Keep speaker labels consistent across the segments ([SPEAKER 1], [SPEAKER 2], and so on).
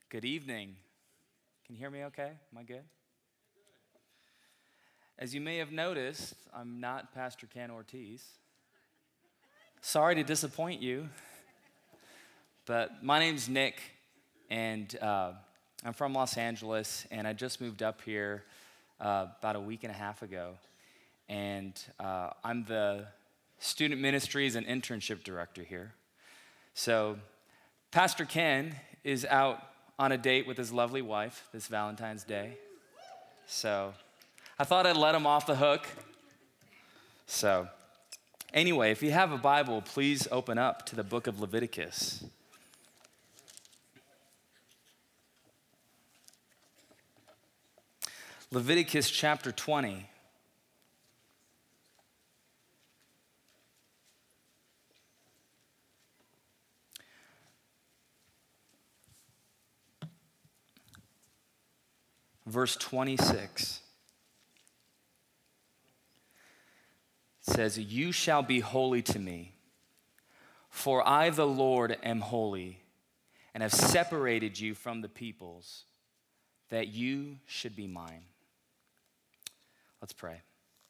[SPEAKER 1] Good evening. Can you hear me okay? Am I good? As you may have noticed, I'm not Pastor Ken Ortiz. Sorry to disappoint you, but my name's Nick, and I'm from Los Angeles, and I just moved up here about a week and a half ago, and I'm the student ministries and internship director here. So Pastor Ken is out on a date with his lovely wife this Valentine's Day. So I thought I'd let him off the hook. So anyway, if you have a Bible, please open up to the book of Leviticus. Leviticus chapter 20. Verse 26 says, "You shall be holy to me, for I, the Lord, am holy, and have separated you from the peoples, that you should be mine." Let's pray.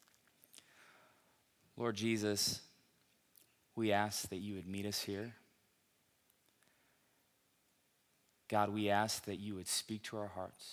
[SPEAKER 1] Lord Jesus, we ask that you would meet us here. God, we ask that you would speak to our hearts.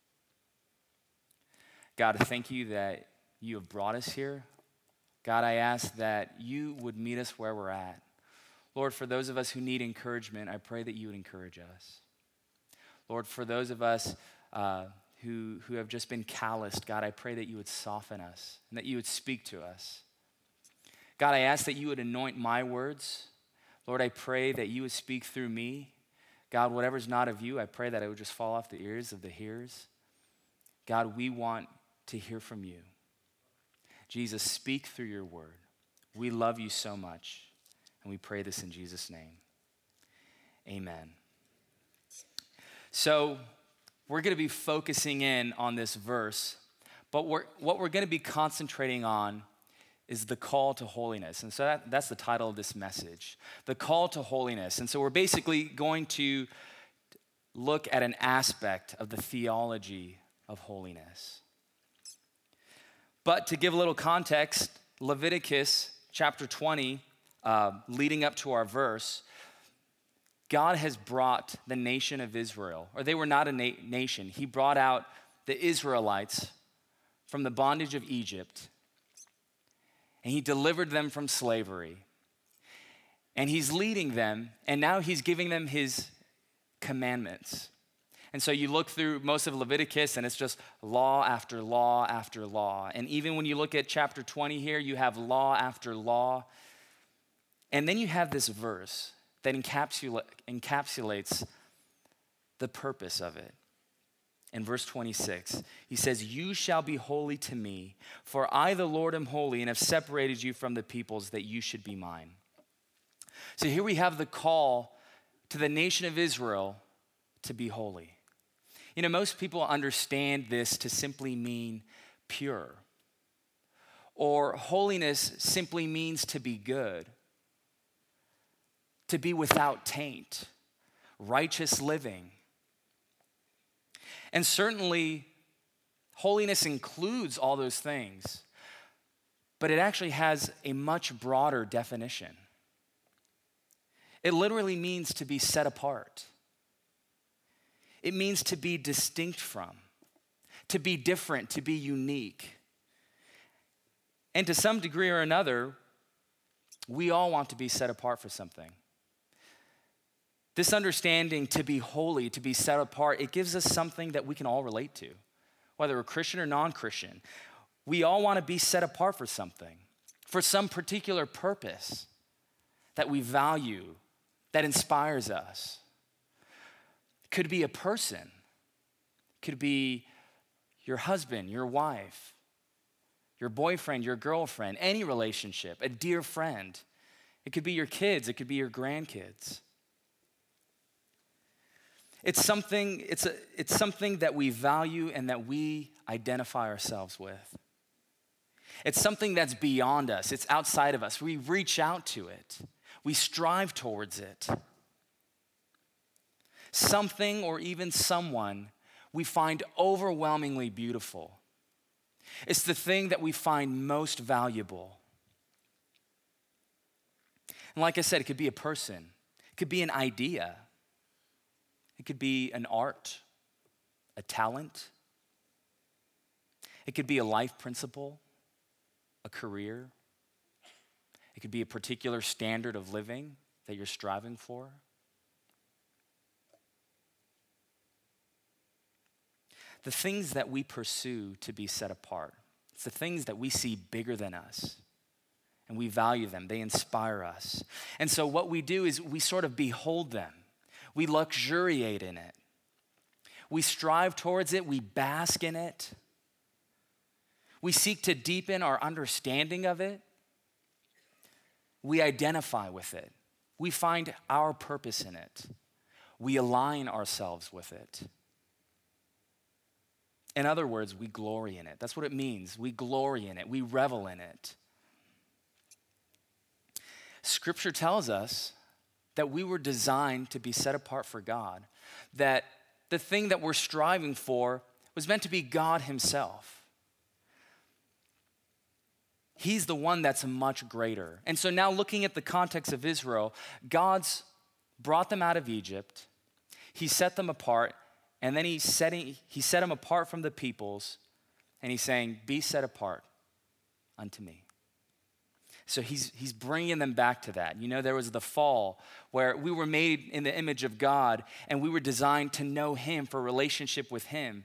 [SPEAKER 1] God, thank you that you have brought us here. God, I ask that you would meet us where we're at. Lord, for those of us who need encouragement, I pray that you would encourage us. Lord, for those of us who have just been calloused, God, I pray that you would soften us and that you would speak to us. God, I ask that you would anoint my words. Lord, I pray that you would speak through me. God, whatever's not of you, I pray that it would just fall off the ears of the hearers. God, we want to hear from you. Jesus, speak through your word. We love you so much, and we pray this in Jesus' name. Amen. So we're going to be focusing in on this verse, but what we're going to be concentrating on is the call to holiness. And so that's the title of this message, the call to holiness. And so we're basically going to look at an aspect of the theology of holiness. But to give a little context, Leviticus chapter 20, leading up to our verse, God has brought the nation of Israel, or they were not a nation. He brought out the Israelites from the bondage of Egypt, and he delivered them from slavery. And he's leading them, and now he's giving them his commandments. And so you look through most of Leviticus, and it's just law after law after law. And even when you look at chapter 20 here, you have law after law. And then you have this verse that encapsulates the purpose of it. In verse 26, he says, "You shall be holy to me, for I, the Lord, am holy, and have separated you from the peoples, that you should be mine." So here we have the call to the nation of Israel to be holy. You know, most people understand this to simply mean pure. Or holiness simply means to be good, to be without taint, righteous living. And certainly, holiness includes all those things, but it actually has a much broader definition. It literally means to be set apart. It means to be distinct from, to be different, to be unique. And to some degree or another, we all want to be set apart for something. This understanding to be holy, to be set apart, it gives us something that we can all relate to, whether we're Christian or non-Christian. We all want to be set apart for something, for some particular purpose that we value, that inspires us. Could be a person, could be your husband, your wife, your boyfriend, your girlfriend, any relationship, a dear friend. It could be your kids, it could be your grandkids. It's something that we value and that we identify ourselves with. It's something that's beyond us, it's outside of us. We reach out to it, we strive towards it. something, or even someone we find overwhelmingly beautiful. It's the thing that we find most valuable. And like I said, it could be a person. It could be an idea. It could be an art, a talent. It could be a life principle, a career. It could be a particular standard of living that you're striving for. The things that we pursue to be set apart, it's the things that we see bigger than us, and we value them. They inspire us. And so what we do is we sort of behold them. We luxuriate in it. We strive towards it. We bask in it. We seek to deepen our understanding of it. We identify with it. We find our purpose in it. We align ourselves with it. In other words, we glory in it. That's what it means. We glory in it. We revel in it. Scripture tells us that we were designed to be set apart for God, that the thing that we're striving for was meant to be God himself. He's the one that's much greater. And so now looking at the context of Israel, God's brought them out of Egypt. He set them apart, and then he set them apart from the peoples, and he's saying, be set apart unto me. So he's bringing them back to that. You know, there was the fall where we were made in the image of God, and we were designed to know him for a relationship with him.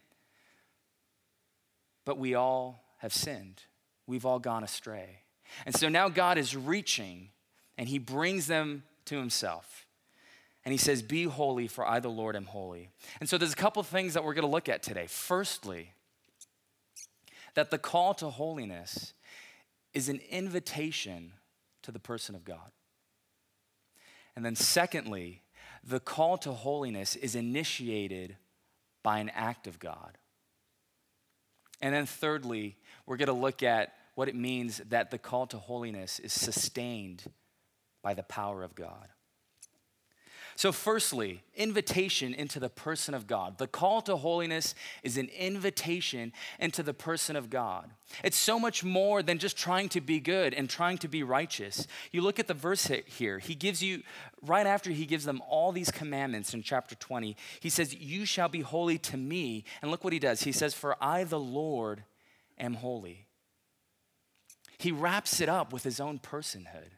[SPEAKER 1] But we all have sinned. We've all gone astray. And so now God is reaching, and he brings them to himself. And he says, be holy, for I, the Lord, am holy. And so there's a couple of things that we're going to look at today. Firstly, that the call to holiness is an invitation to the person of God. And then secondly, the call to holiness is initiated by an act of God. And then thirdly, we're going to look at what it means that the call to holiness is sustained by the power of God. So firstly, invitation into the person of God. The call to holiness is an invitation into the person of God. It's so much more than just trying to be good and trying to be righteous. You look at the verse here. He gives you, right after he gives them all these commandments in chapter 20, he says, you shall be holy to me. And look what he does. He says, for I, the Lord, am holy. He wraps it up with his own personhood,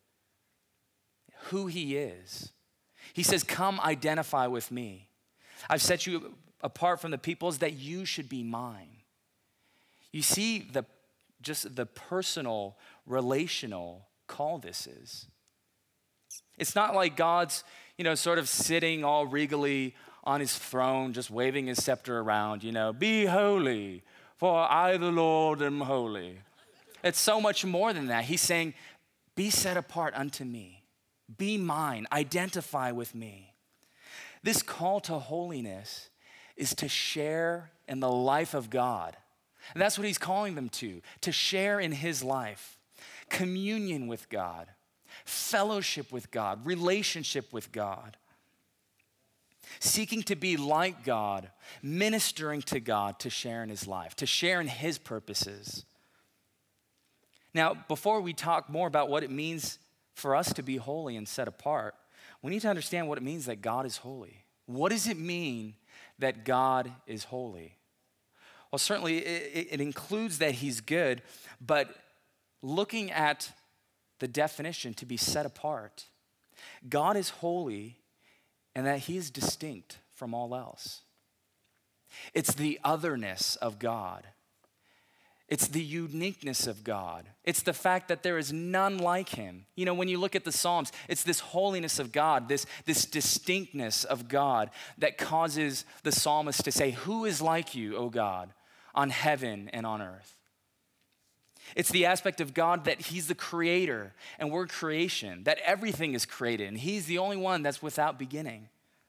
[SPEAKER 1] who he is. He says, come identify with me. I've set you apart from the peoples that you should be mine. You see just the personal, relational call this is. It's not like God's, sort of sitting all regally on his throne, just waving his scepter around, be holy, for I, the Lord, am holy. It's so much more than that. He's saying, be set apart unto me. Be mine, identify with me. This call to holiness is to share in the life of God. And that's what he's calling them to share in his life, communion with God, fellowship with God, relationship with God, seeking to be like God, ministering to God to share in his life, to share in his purposes. Now, before we talk more about what it means for us to be holy and set apart, we need to understand what it means that God is holy. What does it mean that God is holy? Well, certainly it includes that he's good, but looking at the definition to be set apart, God is holy and that he is distinct from all else. It's the otherness of God. It's the uniqueness of God. It's the fact that there is none like him. When you look at the Psalms, it's this holiness of God, this distinctness of God that causes the psalmist to say, who is like you, O God, on heaven and on earth? It's the aspect of God that he's the creator and we're creation, that everything is created and he's the only one that's without beginning.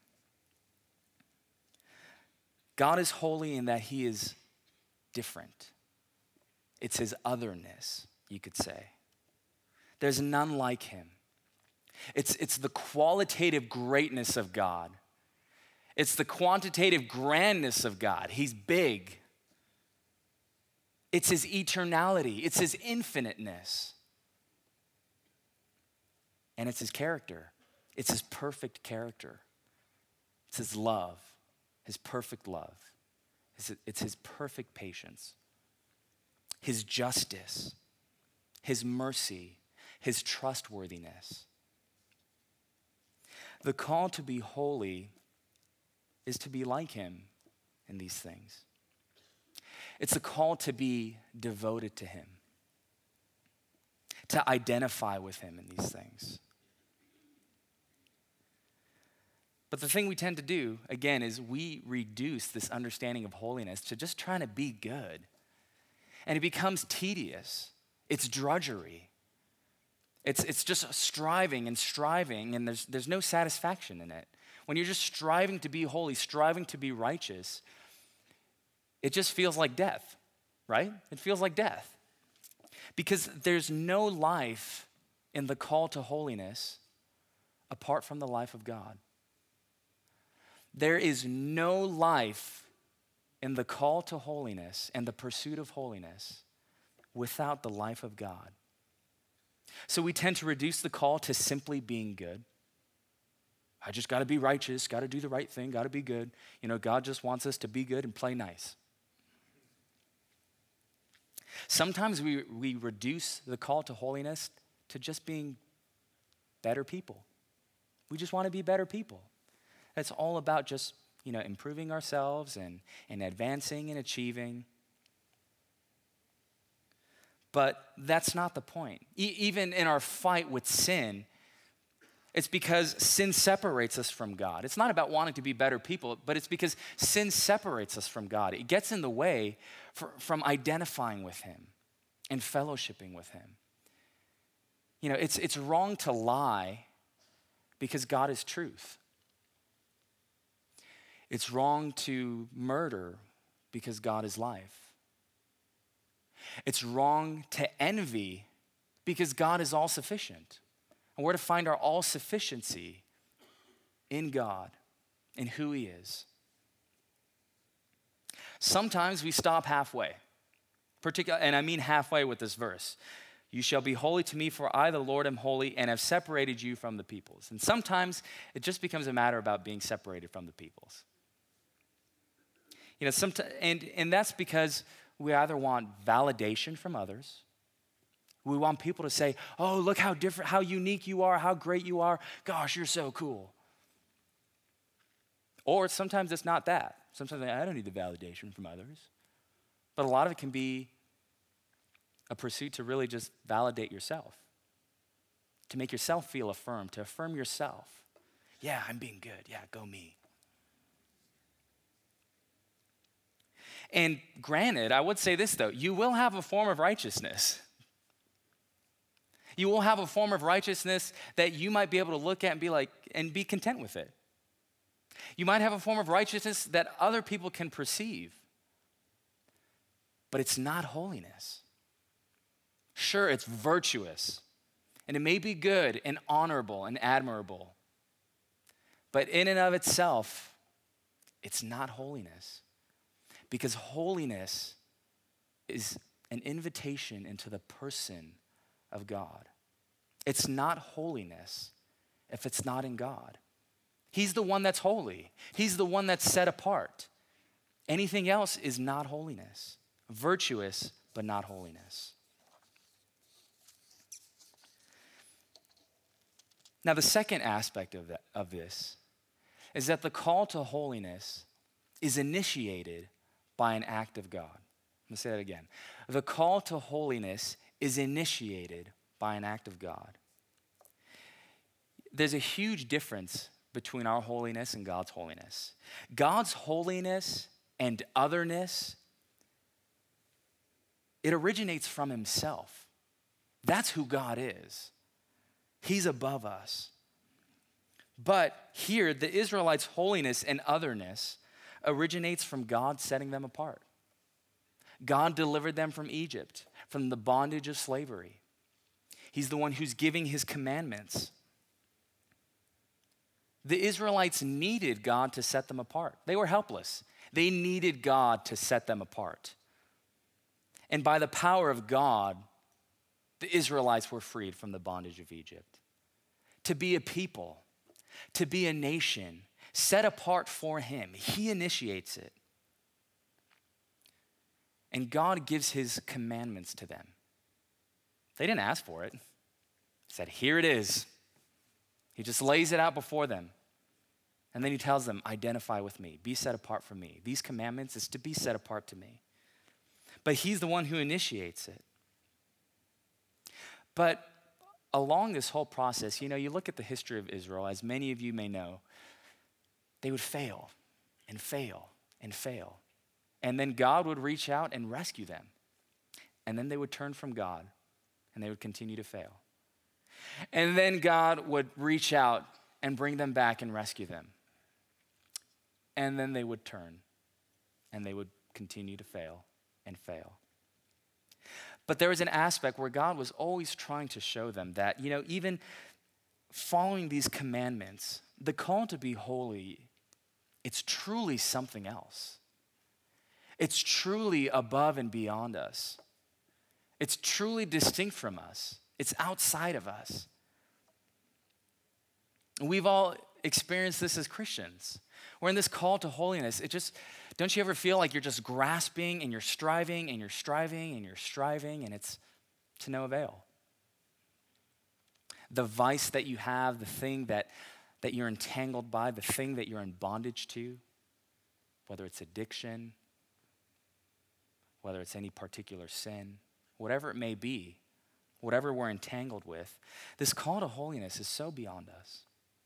[SPEAKER 1] God is holy in that he is different. It's his otherness, you could say. There's none like him. It's the qualitative greatness of God. It's the quantitative grandness of God. He's big. It's his eternality. It's his infiniteness. And it's his character. It's his perfect character. It's his love, his perfect love. It's his perfect patience, his justice, his mercy, his trustworthiness. The call to be holy is to be like him in these things. It's a call to be devoted to him, to identify with him in these things. But the thing we tend to do, again, is we reduce this understanding of holiness to just trying to be good. And it becomes tedious. It's drudgery. It's just striving, and there's no satisfaction in it. When you're just striving to be holy, striving to be righteous, it just feels like death, right? It feels like death. Because there's no life in the call to holiness apart from the life of God. There is no life in the call to holiness and the pursuit of holiness without the life of God. So we tend to reduce the call to simply being good. I just got to be righteous, got to do the right thing, got to be good. God just wants us to be good and play nice. Sometimes we reduce the call to holiness to just being better people. We just want to be better people. It's all about just, improving ourselves and advancing and achieving. But that's not the point. Even in our fight with sin, it's because sin separates us from God. It's not about wanting to be better people, but it's because sin separates us from God. It gets in the way from identifying with him and fellowshipping with him. It's wrong to lie because God is truth. It's wrong to murder because God is life. It's wrong to envy because God is all sufficient. And we're to find our all sufficiency in God, in who he is. Sometimes we stop halfway, and I mean halfway with this verse. You shall be holy to me, for I, the Lord, am holy and have separated you from the peoples. And sometimes it just becomes a matter about being separated from the peoples. And that's because we either want validation from others. We want people to say, oh, look how different, how unique you are, how great you are. Gosh, you're so cool. Or sometimes it's not that. Sometimes I don't need the validation from others. But a lot of it can be a pursuit to really just validate yourself, to make yourself feel affirmed, to affirm yourself. Yeah, I'm being good. Yeah, go me. And granted, I would say this though, you will have a form of righteousness. You will have a form of righteousness that you might be able to look at and be like, and be content with it. You might have a form of righteousness that other people can perceive, but it's not holiness. Sure, it's virtuous, and it may be good and honorable and admirable, but in and of itself, it's not holiness. Because holiness is an invitation into the person of God. It's not holiness if it's not in God. He's the one that's holy. He's the one that's set apart. Anything else is not holiness. Virtuous, but not holiness. Now, the second aspect of this is that the call to holiness is initiated by an act of God. I'm going to say that again. The call to holiness is initiated by an act of God. There's a huge difference between our holiness and God's holiness. God's holiness and otherness, it originates from himself. That's who God is. He's above us. But here, the Israelites' holiness and otherness originates from God setting them apart. God delivered them from Egypt, from the bondage of slavery. He's the one who's giving his commandments. The Israelites needed God to set them apart. They were helpless. They needed God to set them apart. And by the power of God, the Israelites were freed from the bondage of Egypt. To be a people, to be a nation, set apart for him. He initiates it. And God gives his commandments to them. They didn't ask for it. He said, here it is. He just lays it out before them. And then he tells them, identify with me. Be set apart from me. These commandments is to be set apart to me. But he's the one who initiates it. But along this whole process, you look at the history of Israel, as many of you may know, they would fail and fail and fail. And then God would reach out and rescue them. And then they would turn from God and they would continue to fail. And then God would reach out and bring them back and rescue them. And then they would turn and they would continue to fail and fail. But there was an aspect where God was always trying to show them that, even following these commandments, the call to be holy, it's truly something else. It's truly above and beyond us. It's truly distinct from us. It's outside of us. We've all experienced this as Christians. We're in this call to holiness. Don't you ever feel like you're just grasping and you're striving and you're striving and you're striving and it's to no avail? The vice that you have, the thing that you're entangled by, the thing that you're in bondage to, whether it's addiction, whether it's any particular sin, whatever it may be, whatever we're entangled with, this call to holiness is so beyond us.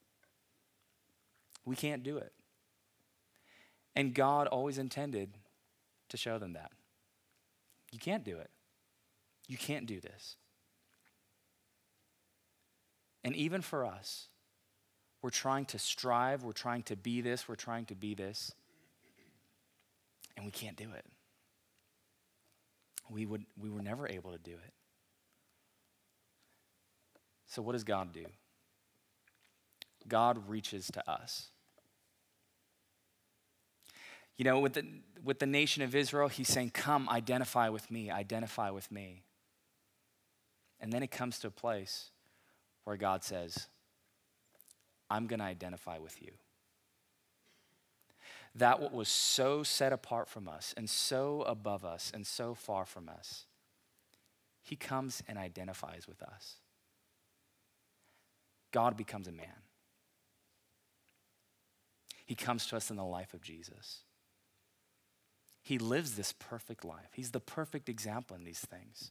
[SPEAKER 1] We can't do it. And God always intended to show them that. You can't do it. You can't do this. And even for us, we're trying to strive, we're trying to be this, we're trying to be this, and we can't do it. We were never able to do it. So what does God do? God reaches to us. With the nation of Israel, he's saying, come, identify with me, identify with me. And then it comes to a place where God says, I'm going to identify with you. That what was so set apart from us and so above us and so far from us, he comes and identifies with us. God becomes a man. He comes to us in the life of Jesus. He lives this perfect life. He's the perfect example in these things.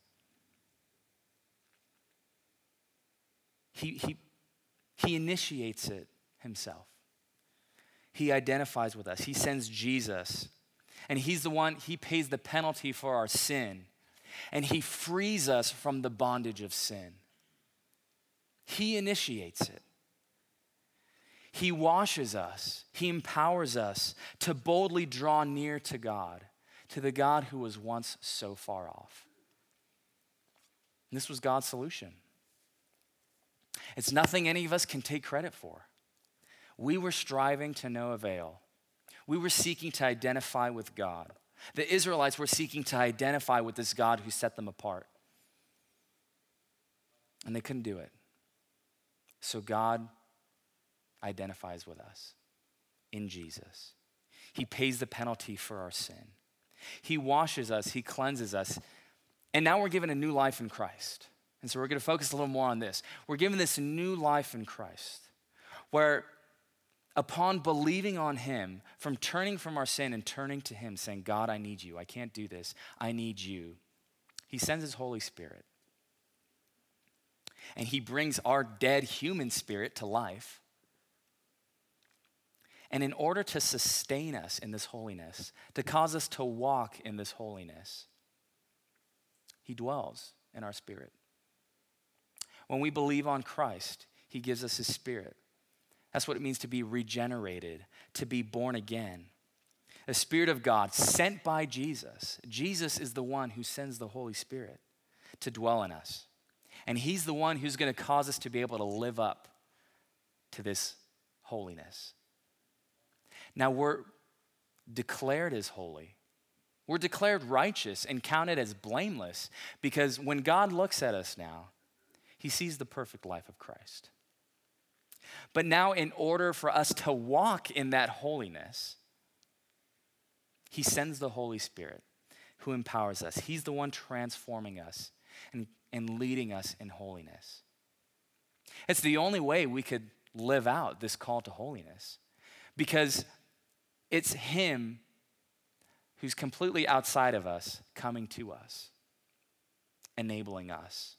[SPEAKER 1] He initiates it himself. He identifies with us. He sends Jesus. And he's the one, he pays the penalty for our sin. And he frees us from the bondage of sin. He initiates it. He washes us. He empowers us to boldly draw near to God, to the God who was once so far off. And this was God's solution. It's nothing any of us can take credit for. We were striving to no avail. We were seeking to identify with God. The Israelites were seeking to identify with this God who set them apart. And they couldn't do it. So God identifies with us in Jesus. He pays the penalty for our sin. He washes us, he cleanses us, and now we're given a new life in Christ. And so we're going to focus a little more on this. We're given this new life in Christ, where upon believing on him, from turning from our sin and turning to him, saying, God, I need you. I can't do this. I need you. He sends his Holy Spirit. And he brings our dead human spirit to life. And in order to sustain us in this holiness, to cause us to walk in this holiness, he dwells in our spirit. When we believe on Christ, he gives us his spirit. That's what it means to be regenerated, to be born again. The Spirit of God sent by Jesus. Jesus is the one who sends the Holy Spirit to dwell in us. And he's the one who's going to cause us to be able to live up to this holiness. Now we're declared as holy. We're declared righteous and counted as blameless because when God looks at us now, he sees the perfect life of Christ. But now in order for us to walk in that holiness, he sends the Holy Spirit who empowers us. He's the one transforming us and leading us in holiness. It's the only way we could live out this call to holiness because it's him who's completely outside of us coming to us, enabling us.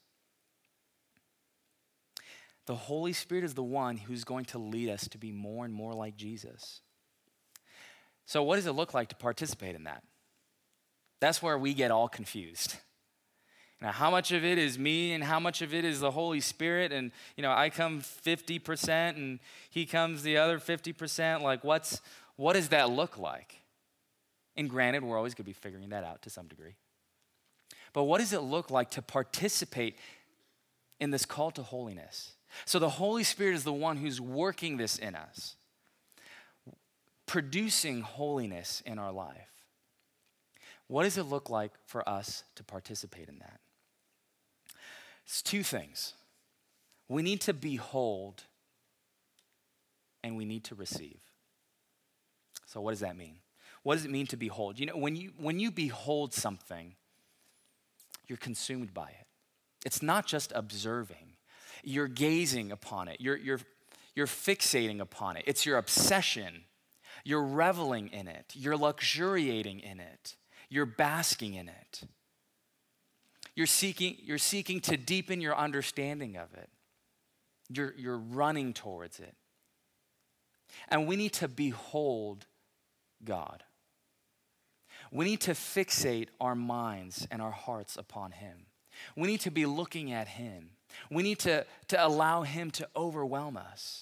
[SPEAKER 1] The Holy Spirit is the one who's going to lead us to be more and more like Jesus. So what does it look like to participate in that? That's where we get all confused. Now, how much of it is me and how much of it is the Holy Spirit? And, I come 50% and he comes the other 50%. Like, what does that look like? And granted, we're always going to be figuring that out to some degree. But what does it look like to participate in this call to holiness? So the Holy Spirit is the one who's working this in us, producing holiness in our life. What does it look like for us to participate in that? It's two things. We need to behold and we need to receive. So what does that mean? What does it mean to behold? When you behold something, you're consumed by it. It's not just observing. You're gazing upon it. You're fixating upon it. It's your obsession. You're reveling in it. You're luxuriating in it. You're basking in it. You're seeking to deepen your understanding of it. You're running towards it. And we need to behold God. We need to fixate our minds and our hearts upon him. We need to be looking at him. We need to allow him to overwhelm us.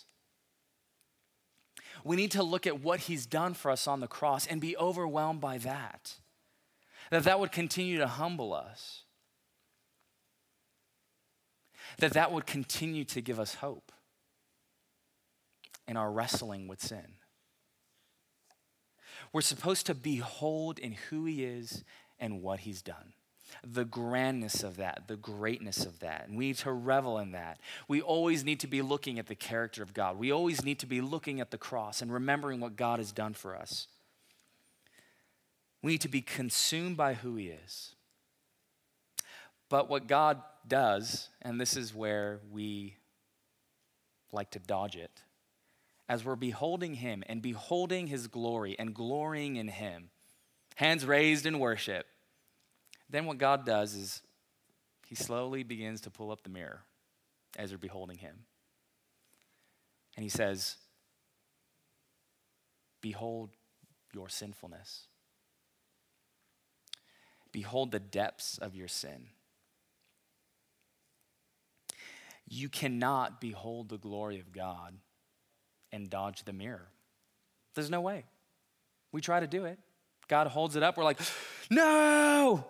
[SPEAKER 1] We need to look at what he's done for us on the cross and be overwhelmed by that. That would continue to humble us. That would continue to give us hope in our wrestling with sin. We're supposed to behold in who he is and what he's done. The grandness of that, the greatness of that. And we need to revel in that. We always need to be looking at the character of God. We always need to be looking at the cross and remembering what God has done for us. We need to be consumed by who he is. But what God does, and this is where we like to dodge it, as we're beholding him and beholding his glory and glorying in him, hands raised in worship, then what God does is he slowly begins to pull up the mirror as you're beholding him. And he says, behold your sinfulness. Behold the depths of your sin. You cannot behold the glory of God and dodge the mirror. There's no way. We try to do it. God holds it up. We're like, no,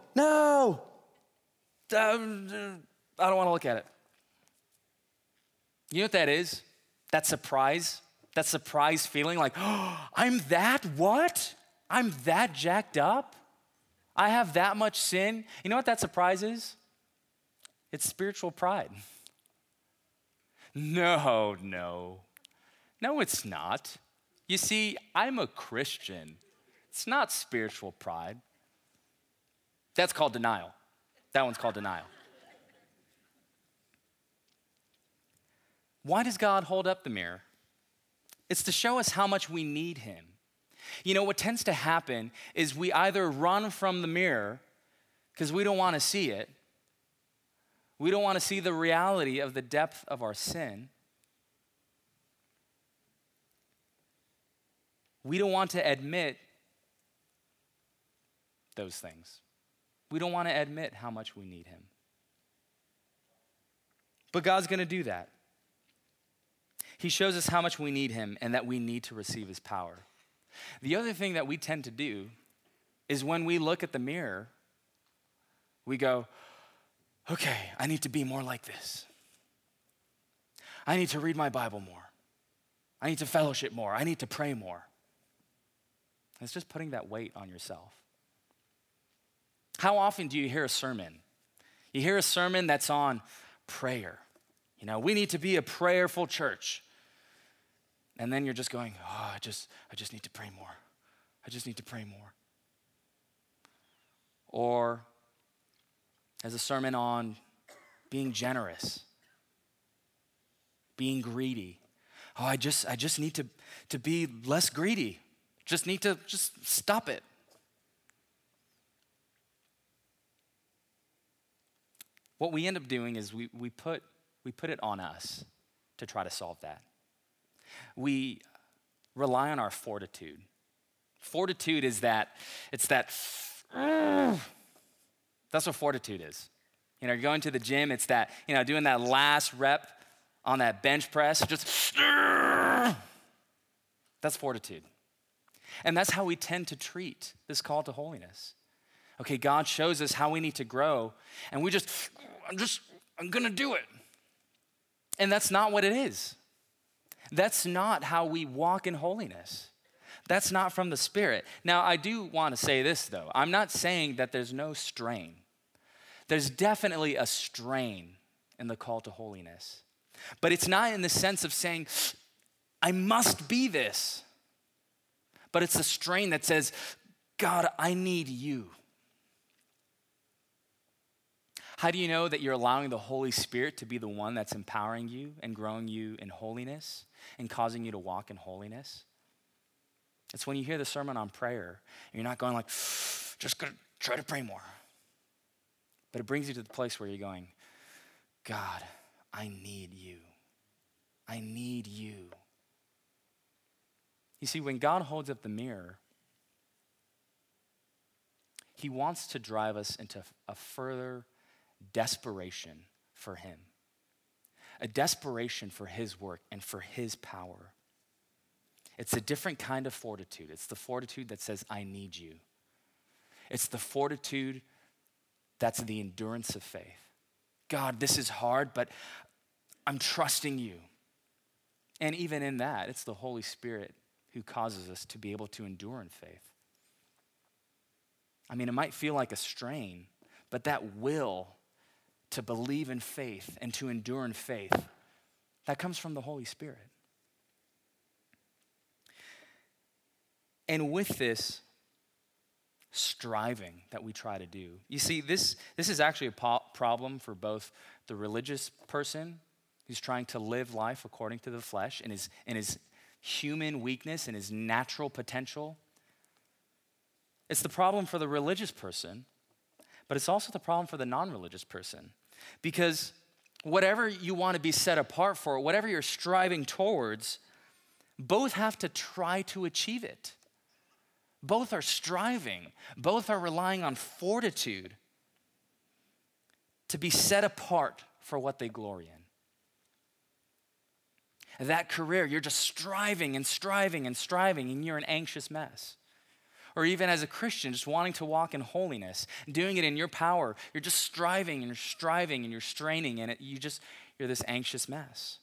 [SPEAKER 1] I don't want to look at it. You know what that is? That surprise feeling like, oh, I'm that what? I'm that jacked up? I have that much sin? You know what that surprise is? It's spiritual pride. No, it's not. You see, I'm a Christian. It's not spiritual pride. That's called denial. That one's called denial. Why does God hold up the mirror? It's to show us how much we need him. What tends to happen is we either run from the mirror because we don't want to see it. We don't want to see the reality of the depth of our sin. We don't want to admit those things. We don't want to admit how much we need him. But God's going to do that. He shows us how much we need him and that we need to receive his power. The other thing that we tend to do is when we look at the mirror, we go, okay, I need to be more like this. I need to read my Bible more. I need to fellowship more. I need to pray more. It's just putting that weight on yourself. How often do you hear a sermon? You hear a sermon that's on prayer. You know, we need to be a prayerful church. And then you're just going, oh, I just need to pray more. I just need to pray more. Or as a sermon on being generous, being greedy. Oh, I just need to be less greedy. Just need to just stop it. What we end up doing is we put it on us to try to solve that. We rely on our fortitude. Fortitude is that's what fortitude is. You know, you're going to the gym, it's that, doing that last rep on that bench press, that's fortitude. And that's how we tend to treat this call to holiness. Okay, God shows us how we need to grow, and I'm gonna do it. And that's not what it is. That's not how we walk in holiness. That's not from the Spirit. Now, I do want to say this, though. I'm not saying that there's no strain. There's definitely a strain in the call to holiness. But it's not in the sense of saying, I must be this. But it's a strain that says, God, I need you. How do you know that you're allowing the Holy Spirit to be the one that's empowering you and growing you in holiness and causing you to walk in holiness? It's when you hear the sermon on prayer and you're not going like, just gonna try to pray more. But it brings you to the place where you're going, God, I need you. I need you. You see, when God holds up the mirror, he wants to drive us into a further desperation for him, a desperation for his work and for his power. It's a different kind of fortitude. It's the fortitude that says, I need you. It's the fortitude that's the endurance of faith. God, this is hard, but I'm trusting you. And even in that, it's the Holy Spirit who causes us to be able to endure in faith. I mean, it might feel like a strain, but that will to believe in faith and to endure in faith, that comes from the Holy Spirit. And with this striving that we try to do, you see, this is actually a problem for both the religious person who's trying to live life according to the flesh and his human weakness and his natural potential. It's the problem for the religious person, but it's also the problem for the non-religious person. Because whatever you want to be set apart for, whatever you're striving towards, both have to try to achieve it. Both are striving. Both are relying on fortitude to be set apart for what they glory in. That career, you're just striving and striving and striving, and you're an anxious mess. Or even as a Christian, just wanting to walk in holiness, doing it in your power, you're just striving and you're striving and you're straining, and you're this anxious mess.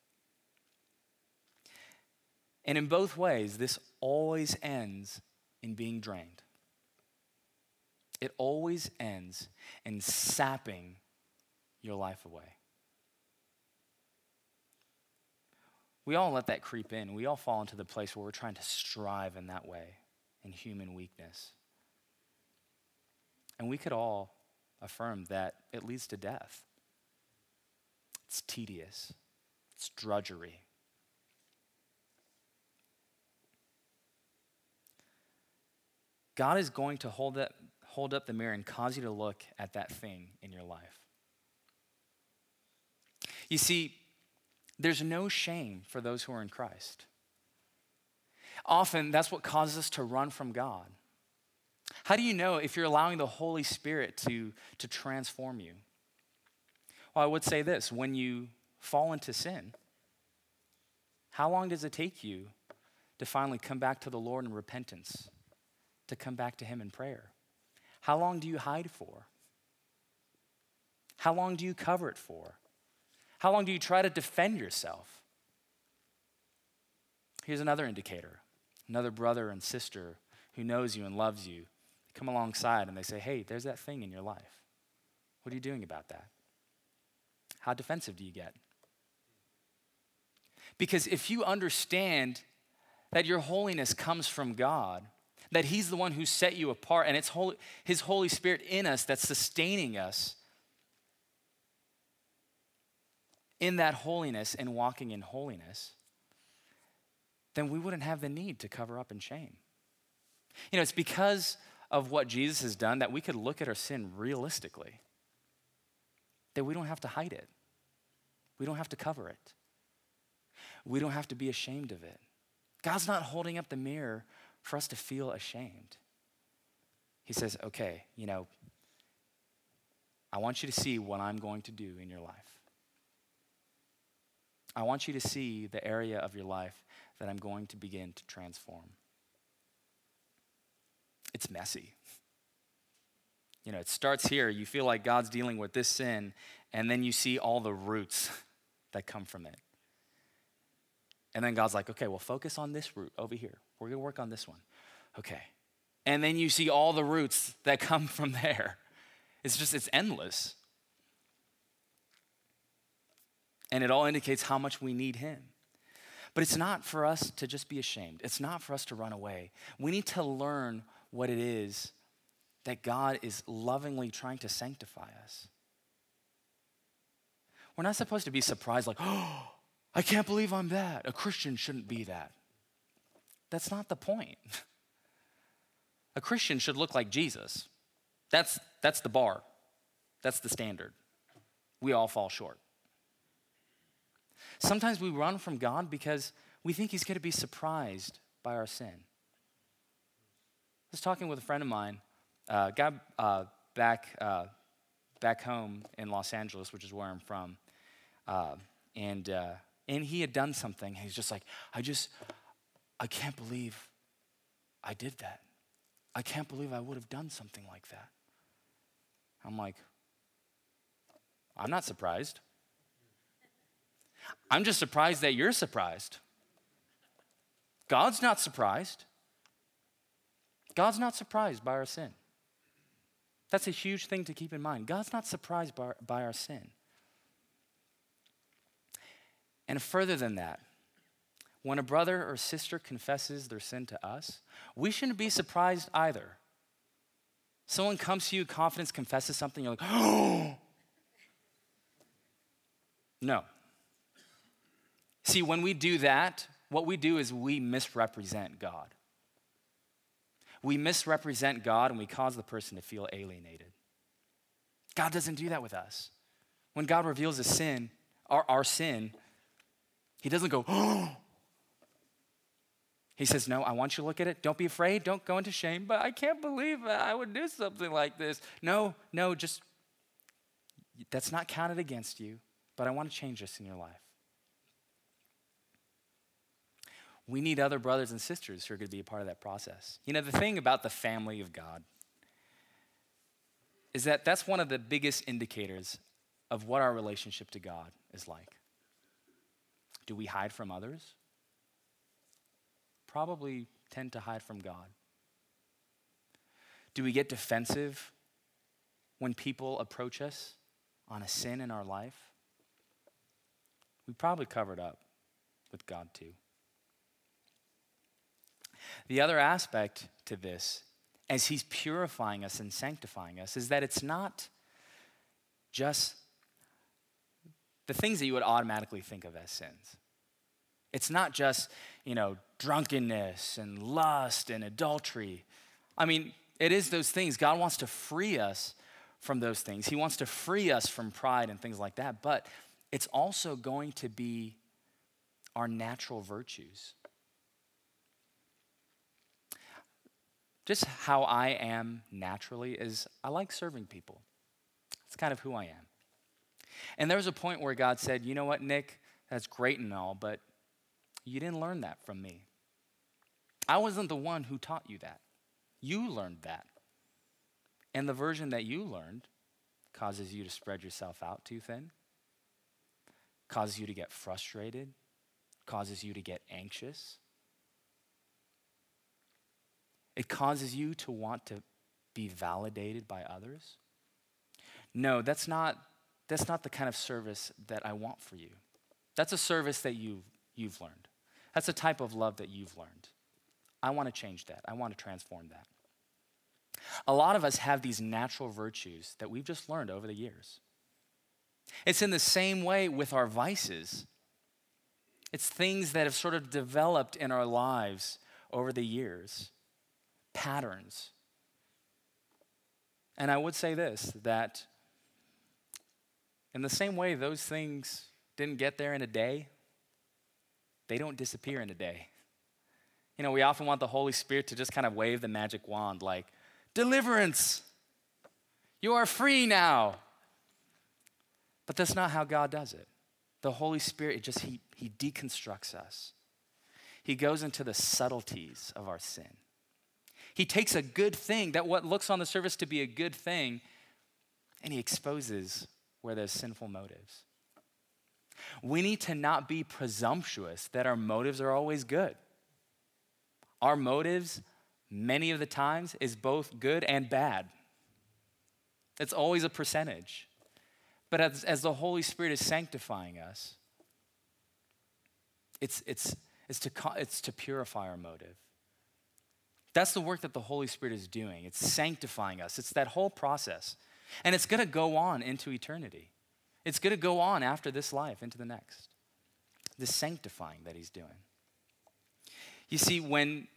[SPEAKER 1] And in both ways, this always ends in being drained. It always ends in sapping your life away. We all let that creep in. We all fall into the place where we're trying to strive in that way, in human weakness. And we could all affirm that it leads to death. It's tedious. It's drudgery. God is going to hold up the mirror and cause you to look at that thing in your life. You see, there's no shame for those who are in Christ. Often, that's what causes us to run from God. How do you know if you're allowing the Holy Spirit to transform you? Well, I would say this. When you fall into sin, how long does it take you to finally come back to the Lord in repentance, to come back to him in prayer? How long do you hide for? How long do you cover it for? How long do you try to defend yourself? Here's another indicator, another brother and sister who knows you and loves you. They come alongside and they say, hey, there's that thing in your life. What are you doing about that? How defensive do you get? Because if you understand that your holiness comes from God, that he's the one who set you apart, and it's his Holy Spirit in us that's sustaining us in that holiness and walking in holiness, then we wouldn't have the need to cover up in shame. You know, it's because of what Jesus has done that we could look at our sin realistically, that we don't have to hide it. We don't have to cover it. We don't have to be ashamed of it. God's not holding up the mirror for us to feel ashamed. He says, okay, you know, I want you to see what I'm going to do in your life. I want you to see the area of your life that I'm going to begin to transform. It's messy. You know, it starts here. You feel like God's dealing with this sin, and then you see all the roots that come from it. And then God's like, okay, well, focus on this root over here. We're going to work on this one. Okay. And then you see all the roots that come from there. It's endless. And it all indicates how much we need him. But it's not for us to just be ashamed. It's not for us to run away. We need to learn what it is that God is lovingly trying to sanctify us. We're not supposed to be surprised like, oh, I can't believe I'm that. A Christian shouldn't be that. That's not the point. A Christian should look like Jesus. That's the bar. That's the standard. We all fall short. Sometimes we run from God because we think he's going to be surprised by our sin. I was talking with a friend of mine, back home in Los Angeles, which is where I'm from, and he had done something. He's just like, I can't believe I did that. I can't believe I would have done something like that. I'm like, I'm not surprised. I'm just surprised that you're surprised. God's not surprised. God's not surprised by our sin. That's a huge thing to keep in mind. God's not surprised by our sin. And further than that, when a brother or sister confesses their sin to us, we shouldn't be surprised either. Someone comes to you, confidence, confesses something, you're like, oh! No. See, when we do that, what we do is we misrepresent God. We misrepresent God and we cause the person to feel alienated. God doesn't do that with us. When God reveals a sin, our sin, he doesn't go, oh. He says, no, I want you to look at it. Don't be afraid. Don't go into shame. But I can't believe I would do something like this. No, just, that's not counted against you. But I want to change this in your life. We need other brothers and sisters who are going to be a part of that process. You know, the thing about the family of God is that that's one of the biggest indicators of what our relationship to God is like. Do we hide from others? Probably tend to hide from God. Do we get defensive when people approach us on a sin in our life? We probably cover it up with God too. The other aspect to this, as he's purifying us and sanctifying us, is that it's not just the things that you would automatically think of as sins. It's not just, drunkenness and lust and adultery. I mean, it is those things. God wants to free us from those things. He wants to free us from pride and things like that. But it's also going to be our natural virtues. Just how I am naturally is I like serving people. It's kind of who I am. And there was a point where God said, you know what, Nick, that's great and all, but you didn't learn that from me. I wasn't the one who taught you that. You learned that. And the version that you learned causes you to spread yourself out too thin, causes you to get frustrated, causes you to get anxious, It causes you to want to be validated by others. No, that's not the kind of service that I want for you. That's a service that you've learned. That's a type of love that you've learned. I want to change that. I want to transform that. A lot of us have these natural virtues that we've just learned over the years. It's in the same way with our vices. It's things that have sort of developed in our lives over the years, patterns. And I would say this, that in the same way those things didn't get there in a day, they don't disappear in a day. You know, we often want the Holy Spirit to just kind of wave the magic wand like, deliverance, you are free now. But that's not how God does it. The Holy Spirit, he deconstructs us. He goes into the subtleties of our sin. He takes a good thing, that what looks on the surface to be a good thing, and he exposes where there's sinful motives. We need to not be presumptuous that our motives are always good. Our motives, many of the times, is both good and bad. It's always a percentage. But as the Holy Spirit is sanctifying us, it's to purify our motive. That's the work that the Holy Spirit is doing. It's sanctifying us. It's that whole process. And it's going to go on into eternity. It's going to go on after this life into the next. The sanctifying that he's doing. You see, when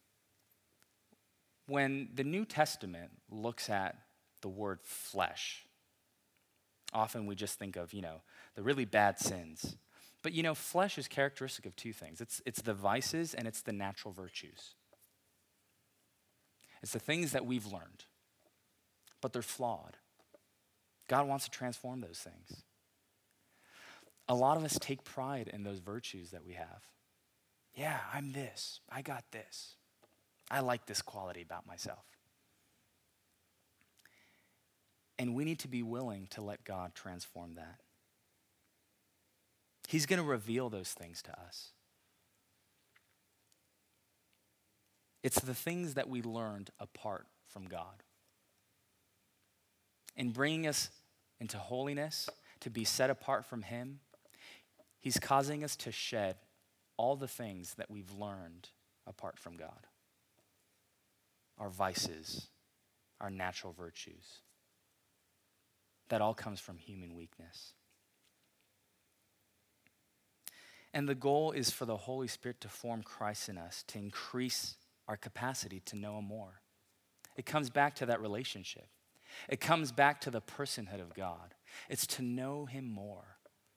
[SPEAKER 1] the New Testament looks at the word flesh, often we just think of, the really bad sins. But, flesh is characteristic of two things. It's the vices and it's the natural virtues. It's the things that we've learned, but they're flawed. God wants to transform those things. A lot of us take pride in those virtues that we have. Yeah, I'm this. I got this. I like this quality about myself. And we need to be willing to let God transform that. He's going to reveal those things to us. It's the things that we learned apart from God. In bringing us into holiness, to be set apart from him, he's causing us to shed all the things that we've learned apart from God. Our vices, our natural virtues. That all comes from human weakness. And the goal is for the Holy Spirit to form Christ in us, to increase our capacity to know him more. It comes back to that relationship. It comes back to the personhood of God. It's to know him more.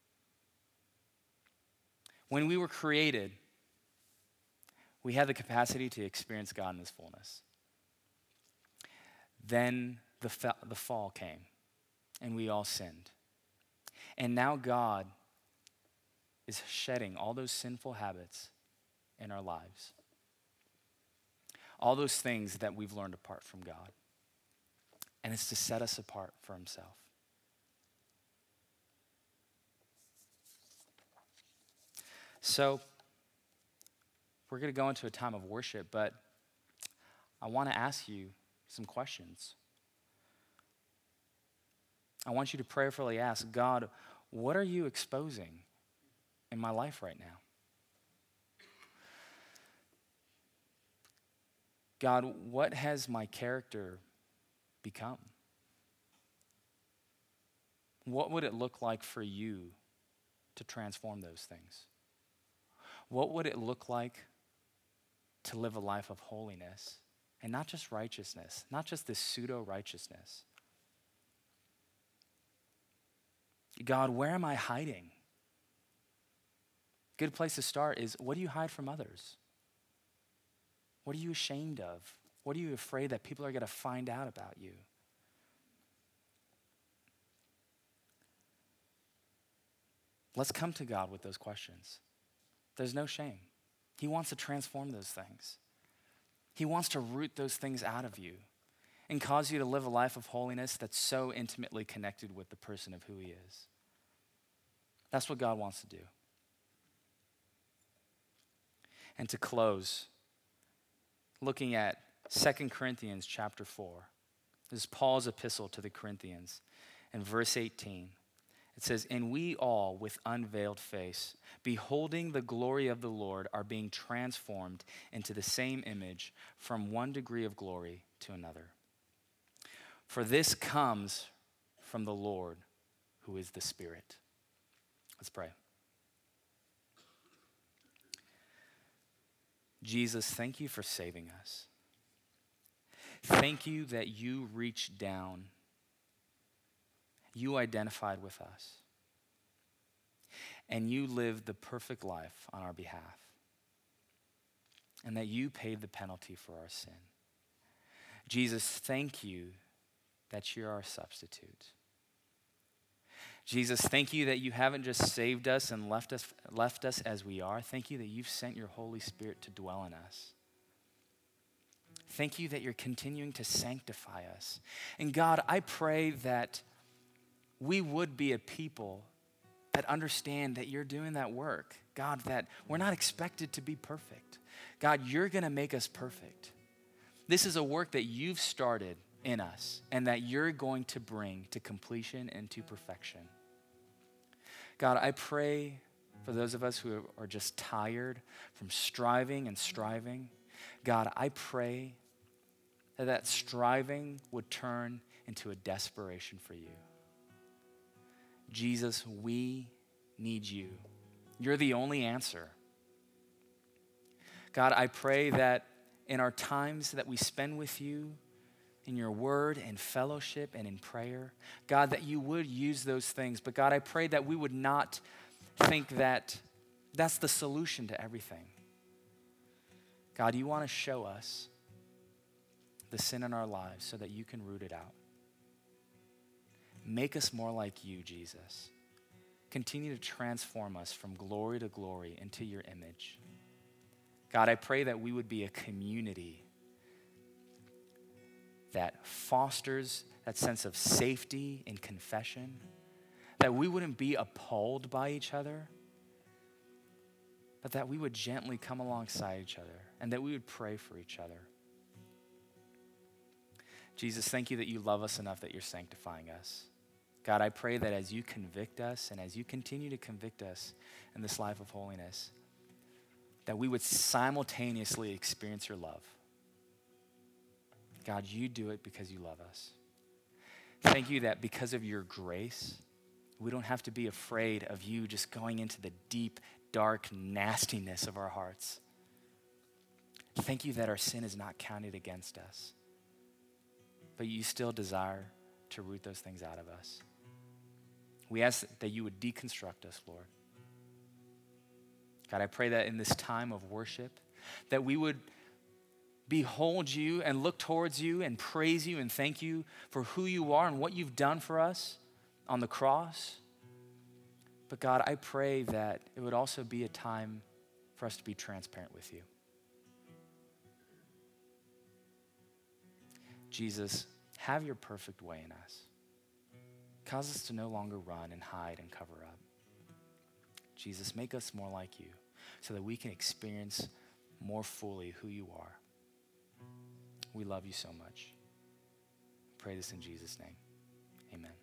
[SPEAKER 1] When we were created, we had the capacity to experience God in his fullness. Then the fall came, and we all sinned. And now God is shedding all those sinful habits in our lives. All those things that we've learned apart from God. And it's to set us apart for himself. So, we're going to go into a time of worship, but I want to ask you some questions. I want you to prayerfully ask, God, what are you exposing in my life right now? God, what has my character become? What would it look like for you to transform those things? What would it look like to live a life of holiness and not just righteousness, not just this pseudo-righteousness? God, where am I hiding? Good place to start is, what do you hide from others? What are you ashamed of? What are you afraid that people are going to find out about you? Let's come to God with those questions. There's no shame. He wants to transform those things. He wants to root those things out of you and cause you to live a life of holiness that's so intimately connected with the person of who he is. That's what God wants to do. And to close, looking at 2 Corinthians chapter 4. This is Paul's epistle to the Corinthians. In verse 18, it says, "And we all, with unveiled face, beholding the glory of the Lord, are being transformed into the same image from one degree of glory to another. For this comes from the Lord, who is the Spirit." Let's pray. Jesus, thank you for saving us. Thank you that you reached down. You identified with us. And you lived the perfect life on our behalf. And that you paid the penalty for our sin. Jesus, thank you that you're our substitute. Jesus, thank you that you haven't just saved us and left us as we are. Thank you that you've sent your Holy Spirit to dwell in us. Thank you that you're continuing to sanctify us. And God, I pray that we would be a people that understand that you're doing that work. God, that we're not expected to be perfect. God, you're going to make us perfect. This is a work that you've started in us and that you're going to bring to completion and to perfection. God, I pray for those of us who are just tired from striving and striving. God, I pray that that striving would turn into a desperation for you. Jesus, we need you. You're the only answer. God, I pray that in our times that we spend with you, in your word and fellowship and in prayer, God, that you would use those things. But God, I pray that we would not think that that's the solution to everything. God, you want to show us the sin in our lives so that you can root it out. Make us more like you, Jesus. Continue to transform us from glory to glory into your image. God, I pray that we would be a community that fosters that sense of safety in confession, that we wouldn't be appalled by each other, but that we would gently come alongside each other and that we would pray for each other. Jesus, thank you that you love us enough that you're sanctifying us. God, I pray that as you convict us and as you continue to convict us in this life of holiness, that we would simultaneously experience your love. God, you do it because you love us. Thank you that because of your grace, we don't have to be afraid of you just going into the deep, dark nastiness of our hearts. Thank you that our sin is not counted against us, but you still desire to root those things out of us. We ask that you would deconstruct us, Lord. God, I pray that in this time of worship, that we would behold you and look towards you and praise you and thank you for who you are and what you've done for us on the cross. But God, I pray that it would also be a time for us to be transparent with you. Jesus, have your perfect way in us. Cause us to no longer run and hide and cover up. Jesus, make us more like you so that we can experience more fully who you are. We love you so much. Pray this in Jesus' name. Amen.